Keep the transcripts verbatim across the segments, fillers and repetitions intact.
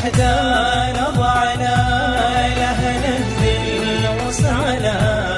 وحدنا ضعنا لها نذل وسعنا.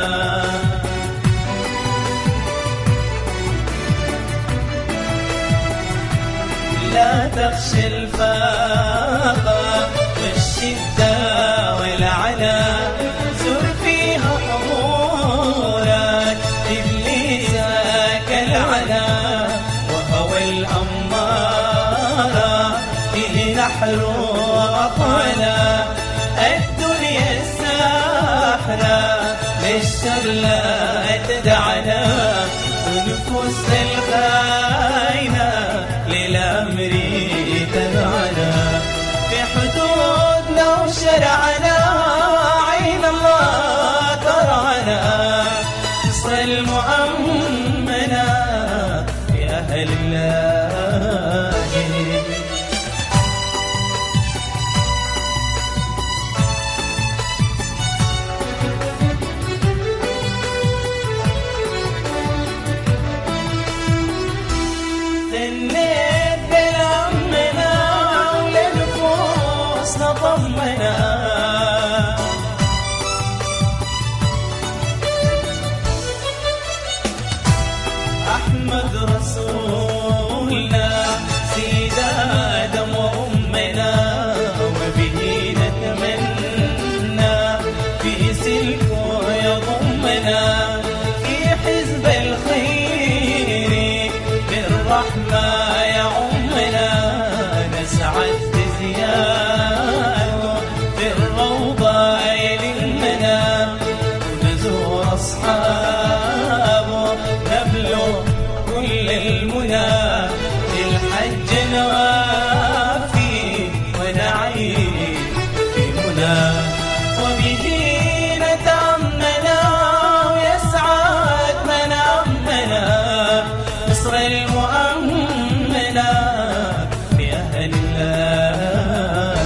لا تخشى الفاقة والشدة والعنا، زر فيها حضورك إبليسك العنا، وهوى الأمارة فيه نحر وطنا. الدنيا الساحرة للشر لا تدعنا، ونفوس الخاينة للأمر تبعنا. في حدودنا وشرعنا عين الله ترعنا، مصر المؤمنة يا أهل الله. ثنيت بلمنا وللنفوس نطمنا، أحمد رسولنا سيد آدم وأمنا، وبه نتمنى في سلكه يضمنا. في حزب الخير بالرحمة يعمنا، نسعد بزيارته في الروضة يلمنا، ونزور أصحابه نبلغ كل المنى. للحج نوافي ونعيش في منى، وبه نتأمنا ويسعد من أمنا. مصر المؤمنة بأهل الله.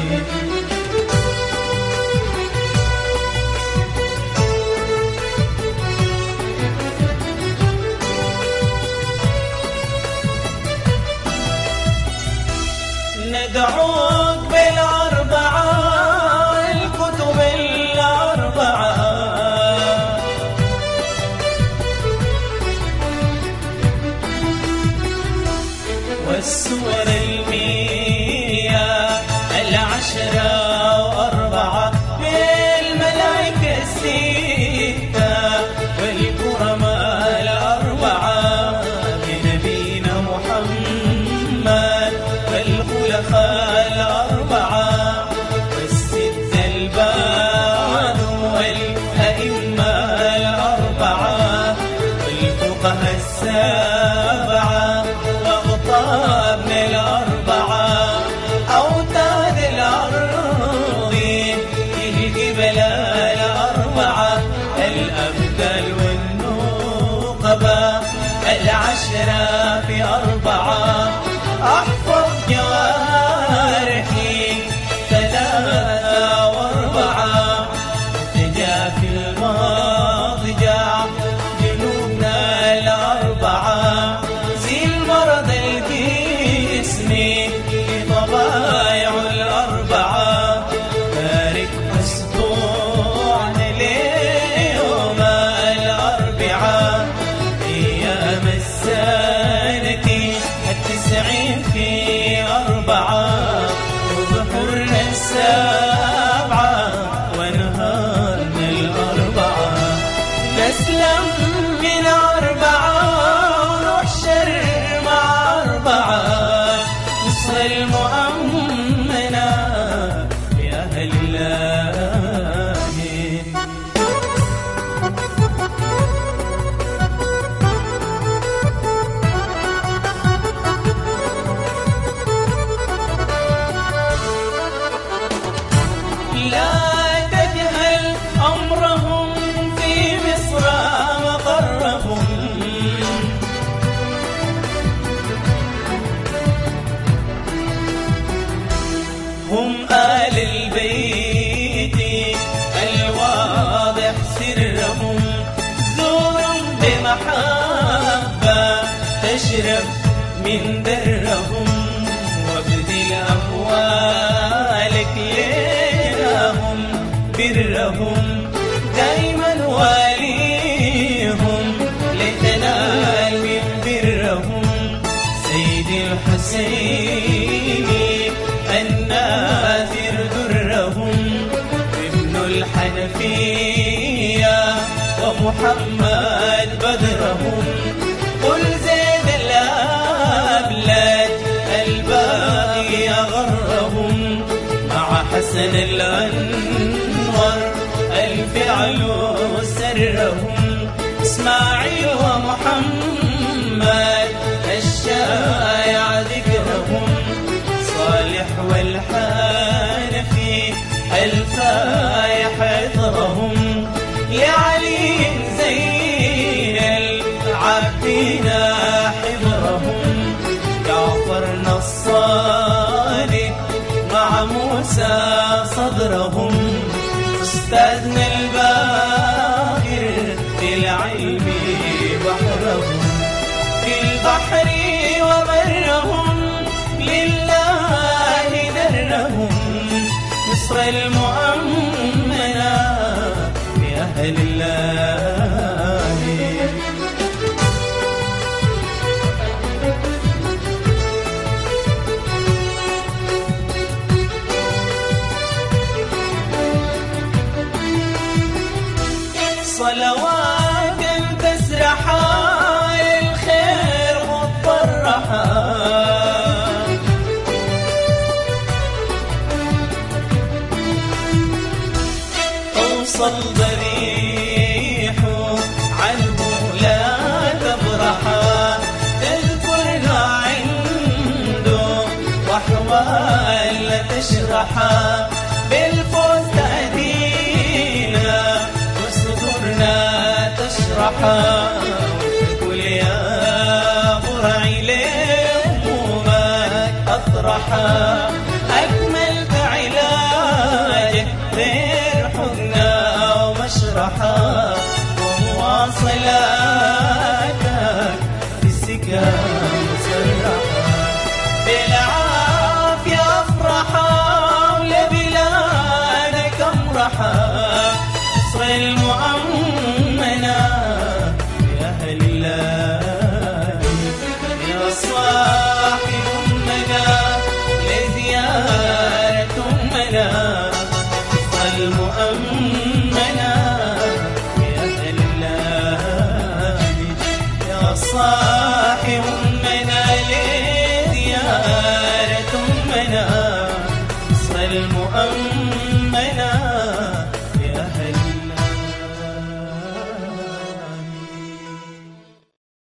ندعوك بالأربعة الكتب الأربعة، والسور المية العشرة وأربعة، بالملائكة الستة والكرماء الأربعة، بنبينا محمد والخلفاء الأربعة، والستة البعد والأئمة الأربعة، والفقهاء السبعة وأغطابنا الأربعة، أوتاد الأرض الجبل الأربعة، الأبدال والنقبة العشرة في أربعة. أحفظ جوارحي ثلاثة وأربعة، تجافي المضجع جنوبنا الأربعة، زيل مرض الجسم بطبايع الأربعة، بارك أسبوعنا اليوم الأربعاء، أيام السنة التسعين في أربعة، وظهرنا السبعة ونهارنا الأربعة. نسلم من أربعة ونحشر مع أربعة، مصر المؤمنة بأهل الله. لا تجهل أمرهم في مصر مقرهم، هم آل البيت الواضح سرهم، زورهم بمحبة تشرف من درهم، وابذل أموال محمد بدرهم. قل زيد الأبلج الباقي أغرهم، مع حسن الأنور الفعل سرهم. إسماعيل ومحمد الشايع ذكرهم، صالح والحنفي الفايح عطرهم. لعلي زين العابدين حبرهم، جعفر الصادق مع موسى صدرهم. أستاذنا الباهر في العلم بحرهم، في البحر وبرهم لله درهم. مصر المؤمنة بأهل الله. صلوات تسرحا للخير مضطرحا، توصل ضريح عنه لا تبرحا. تذكرنا عنده وأحوال لا تشرحا، بالفوز تأتينا وصدورنا تشرحا. وتقول يا برعي لهمومك أطرحا، أكملت علاجك غير حقنا ومشرحا. ومواصلاتك في السكان مسرحا، بالعافية أفرحا ولبلادك أمرحا. مصر المؤمنة بأهل الله، يا صاحب أمنا لزيارة أمنا. مصر المؤمنة بأهل الله، يا صاحب أمنا لزيارة أمنا. مصر المؤمنة